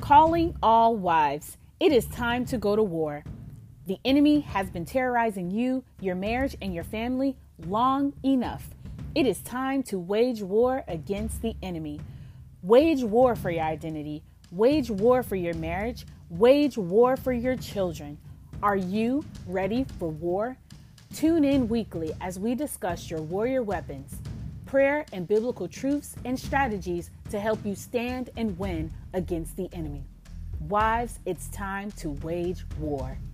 Calling all wives, it is time to go to war. The enemy has been terrorizing you, your marriage, and your family long enough. It is time to wage war against the enemy. Wage war for your identity. Wage war for your marriage. Wage war for your children. Are you ready for war? Tune in weekly as we discuss your warrior weapons, prayer and biblical truths and strategies to help you stand and win against the enemy. Wives, it's time to wage war.